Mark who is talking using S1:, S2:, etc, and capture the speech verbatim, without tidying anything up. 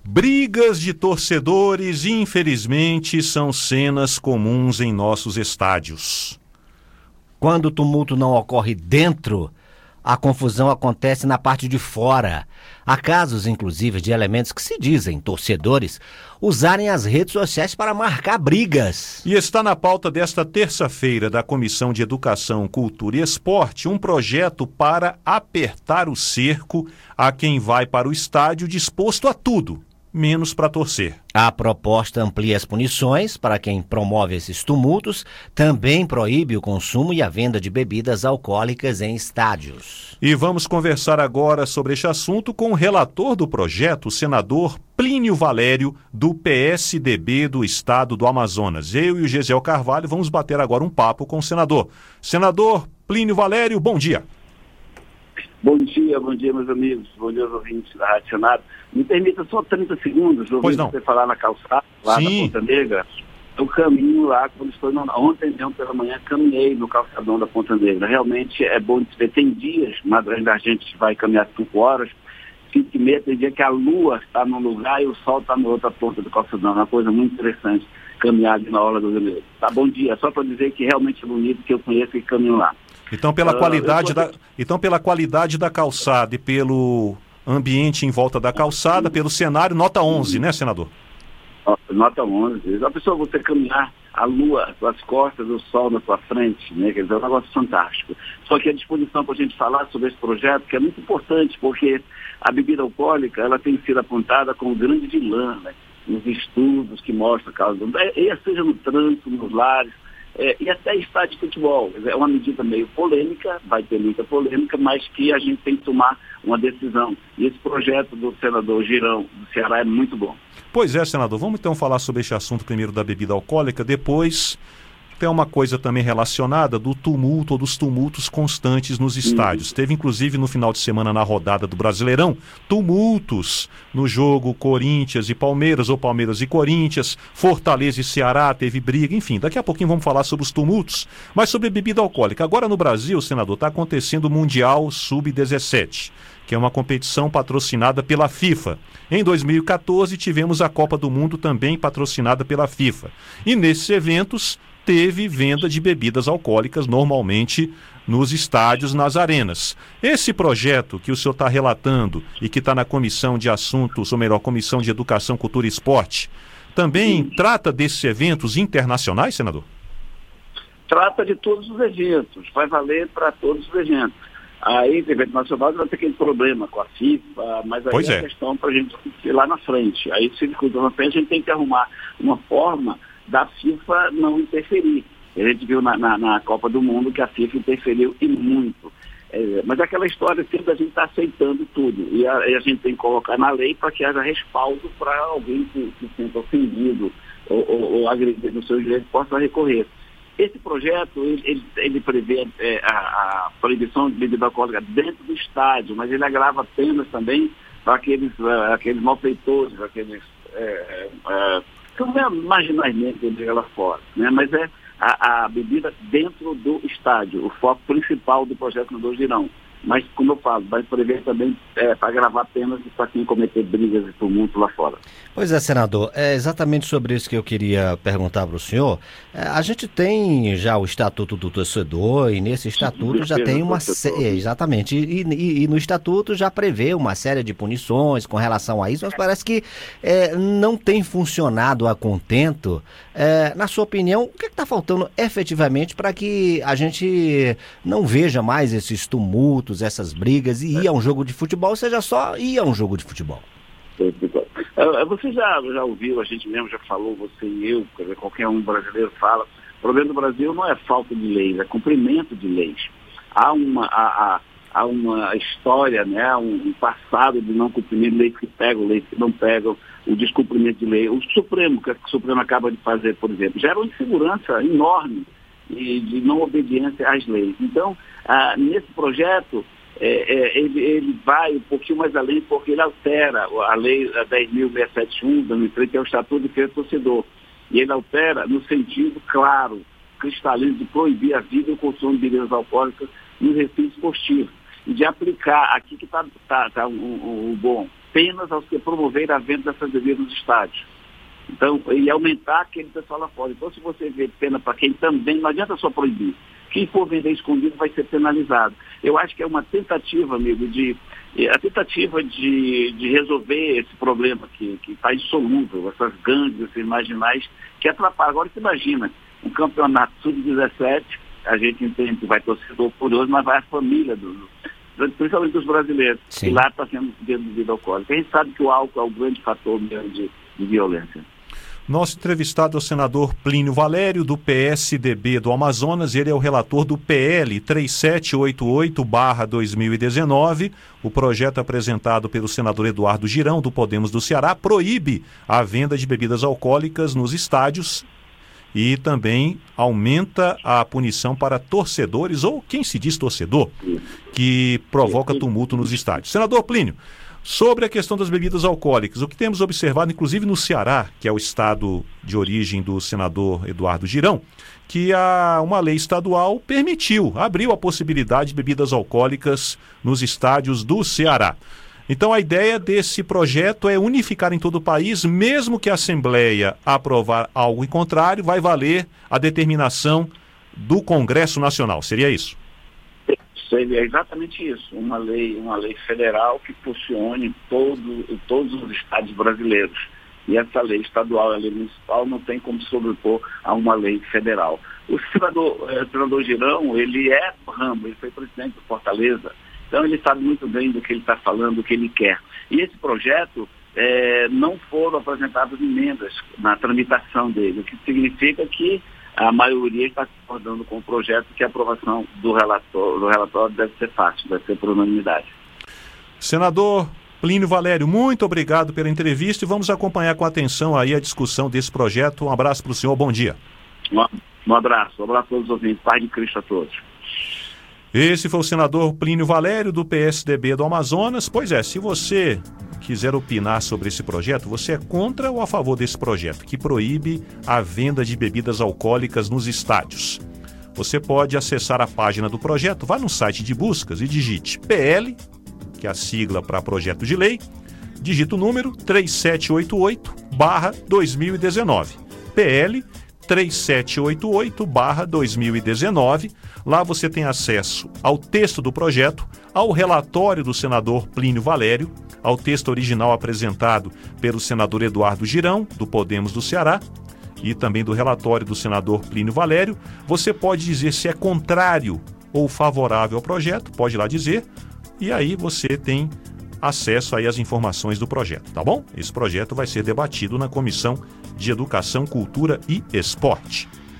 S1: Brigas de torcedores, infelizmente, são cenas comuns em nossos estádios.
S2: Quando o tumulto não ocorre dentro, a confusão acontece na parte de fora. Há casos, inclusive, de elementos que se dizem torcedores usarem as redes sociais para marcar brigas.
S1: E está na pauta desta terça-feira da Comissão de Educação, Cultura e Esporte um projeto para apertar o cerco a quem vai para o estádio disposto a tudo, menos para torcer.
S2: A proposta amplia as punições para quem promove esses tumultos, também proíbe o consumo e a venda de bebidas alcoólicas em estádios.
S1: E vamos conversar agora sobre este assunto com o relator do projeto, o senador Plínio Valério, do P S D B do estado do Amazonas. Eu e o Gesiel Carvalho vamos bater agora um papo com o senador. Senador Plínio Valério, bom dia.
S3: Bom dia, bom dia, meus amigos, bom dia aos ouvintes da Rádio Senado. Me permita só trinta segundos, ouvindo você falar na calçada, lá
S1: Sim.
S3: na Ponta Negra. Eu caminho lá, quando estou no... ontem mesmo pela manhã, caminhei no calçadão da Ponta Negra. Realmente é bom de se ver. Tem dias, madrugada a gente vai caminhar cinco horas, cinco e meia, tem dia que a lua está num lugar e o sol está na outra ponta do calçadão. É uma coisa muito interessante caminhar ali na hora do vermelho. Tá, bom dia, só para dizer que realmente é bonito, que eu conheço e caminho lá.
S1: Então pela,
S3: uh,
S1: qualidade
S3: vou...
S1: da, então, pela qualidade da calçada e pelo ambiente em volta da calçada, pelo cenário, nota onze, né, senador?
S3: Nota onze. A pessoa, você caminhar, a lua às suas costas, o sol na sua frente, né? Quer dizer, é um negócio fantástico. Só que a disposição para a gente falar sobre esse projeto, que é muito importante, porque a bebida alcoólica, ela tem sido apontada como grande vilã, né? Nos estudos que mostram a causa, é, seja no trânsito, nos lares, É, e até estádio de futebol. É uma medida meio polêmica, vai ter muita polêmica, mas que a gente tem que tomar uma decisão. E esse projeto do senador Girão do Ceará é muito bom.
S1: Pois é, senador. Vamos então falar sobre este assunto primeiro da bebida alcoólica, depois tem uma coisa também relacionada do tumulto ou dos tumultos constantes nos estádios. Uhum. Teve inclusive no final de semana na rodada do Brasileirão, tumultos no jogo Corinthians e Palmeiras ou Palmeiras e Corinthians, Fortaleza e Ceará, teve briga, enfim, daqui a pouquinho vamos falar sobre os tumultos, mas sobre bebida alcoólica. Agora no Brasil, senador, está acontecendo o Mundial sub dezessete, que é uma competição patrocinada pela FIFA. Em dois mil e quatorze tivemos a Copa do Mundo também patrocinada pela FIFA. E nesses eventos teve venda de bebidas alcoólicas normalmente nos estádios, nas arenas. Esse projeto que o senhor está relatando e que está na Comissão de Assuntos, ou melhor, Comissão de Educação, Cultura e Esporte, também Sim. trata desses eventos internacionais, senador?
S3: Trata de todos os eventos, vai valer para todos os eventos. Aí, o evento nacional vai ter aquele problema com a FIFA, mas aí
S1: pois
S3: é
S1: a
S3: é. questão para a gente ir lá na frente. Aí, se cuidar na frente, a gente tem que arrumar uma forma da FIFA não interferir. A gente viu na, na, na Copa do Mundo que a FIFA interferiu e muito. É, mas aquela história sempre a gente está aceitando tudo. E a, e a gente tem que colocar na lei para que haja respaldo para alguém que se sinta ofendido ou, ou, ou agredido no seu direito possa recorrer. Esse projeto, ele, ele, ele prevê é, a, a proibição de bebida alcoólica dentro do estádio, mas ele agrava penas também para aqueles, uh, aqueles malfeitores, aqueles... É, é, que não é marginalmente ele lá fora, né? Mas é a, a bebida dentro do estádio, o foco principal do projeto do Girão. Mas, como eu falo, vai prever também é, para gravar penas para quem cometer brigas e tumulto lá fora.
S2: Pois é, senador, é exatamente sobre isso que eu queria perguntar para o senhor. É, a gente tem já o Estatuto do Torcedor e nesse Estatuto já tem uma série, exatamente, e, e, e no Estatuto já prevê uma série de punições com relação a isso, mas parece que é, não tem funcionado a contento. É, na sua opinião, o que está faltando efetivamente para que a gente não veja mais esses tumultos, essas brigas, e ir a um jogo de futebol, seja só ir a um jogo de futebol?
S3: Você já, já ouviu, a gente mesmo já falou, você e eu, quer dizer, qualquer um brasileiro fala, o problema do Brasil não é falta de leis, é cumprimento de leis. Há uma, há, há uma história, né, um passado de não cumprimento de leis que pegam, leis que não pegam, o descumprimento de lei. O Supremo, que o Supremo acaba de fazer, por exemplo, gera uma insegurança enorme e de não obediência às leis. Então, ah, nesse projeto, é, é, ele, ele vai um pouquinho mais além, porque ele altera a lei dez mil seiscentos e setenta e um, dois mil e três, que é o Estatuto de Defesa do Torcedor. E ele altera no sentido claro, cristalino, de proibir a vida e o consumo de bebidas alcoólicas nos recintos esportivos. E de aplicar, aqui que está tá, tá o, o, o bom, penas aos que promoverem a venda dessas bebidas nos estádios. Então, e aumentar aquele pessoal lá fora. Então, se você vê pena para quem também, não adianta só proibir. Quem for vender escondido vai ser penalizado. Eu acho que é uma tentativa, amigo, de a tentativa de, de resolver esse problema que está insolúvel, essas gangues, esses marginais que atrapalham. Agora, você imagina, um campeonato sub dezessete, a gente entende que vai torcedor curioso, mas vai a família, do, principalmente dos brasileiros,
S2: Sim.
S3: E lá está sendo bebida alcoólica. A gente sabe que o álcool é o grande fator mesmo de, de violência.
S1: Nosso entrevistado é o senador Plínio Valério, do P S D B do Amazonas. Ele é o relator do P L três sete oito oito barra dois mil e dezenove. O projeto apresentado pelo senador Eduardo Girão, do Podemos do Ceará, proíbe a venda de bebidas alcoólicas nos estádios e também aumenta a punição para torcedores, ou quem se diz torcedor, que provoca tumulto nos estádios. Senador Plínio, sobre a questão das bebidas alcoólicas, o que temos observado, inclusive no Ceará, que é o estado de origem do senador Eduardo Girão, que a, uma lei estadual permitiu, abriu a possibilidade de bebidas alcoólicas nos estádios do Ceará. Então a ideia desse projeto é unificar em todo o país, mesmo que a Assembleia aprovar algo em contrário, vai valer a determinação do Congresso Nacional. Seria isso?
S3: É exatamente isso, uma lei, uma lei federal que funcione todo, em todos os estados brasileiros. E essa lei estadual, a lei municipal, não tem como sobrepor a uma lei federal. O senador, eh, senador Girão, ele é do ramo, ele foi presidente do Fortaleza, então ele sabe muito bem do que ele está falando, do que ele quer. E esse projeto, eh, não foram apresentadas emendas na tramitação dele, o que significa que a maioria está concordando com o projeto, que a aprovação do relatório, do relatório deve ser fácil, deve ser por unanimidade.
S1: Senador Plínio Valério, muito obrigado pela entrevista e vamos acompanhar com atenção aí a discussão desse projeto. Um abraço para o senhor, bom dia.
S3: Um, um abraço, um abraço a todos os ouvintes, paz de Cristo a todos.
S1: Esse foi o senador Plínio Valério, do P S D B do Amazonas. Pois é, se você quiser opinar sobre esse projeto, você é contra ou a favor desse projeto, que proíbe a venda de bebidas alcoólicas nos estádios? Você pode acessar a página do projeto, vá no site de buscas e digite P L, que é a sigla para projeto de lei, digita o número três sete oito oito barra dois mil e dezenove. P L três sete oito oito barra dois mil e dezenove. Lá você tem acesso ao texto do projeto, ao relatório do senador Plínio Valério, ao texto original apresentado pelo senador Eduardo Girão, do Podemos do Ceará, e também do relatório do senador Plínio Valério. Você pode dizer se é contrário ou favorável ao projeto, pode ir lá dizer, e aí você tem acesso aí às informações do projeto, tá bom? Esse projeto vai ser debatido na Comissão de Educação, Cultura e Esporte.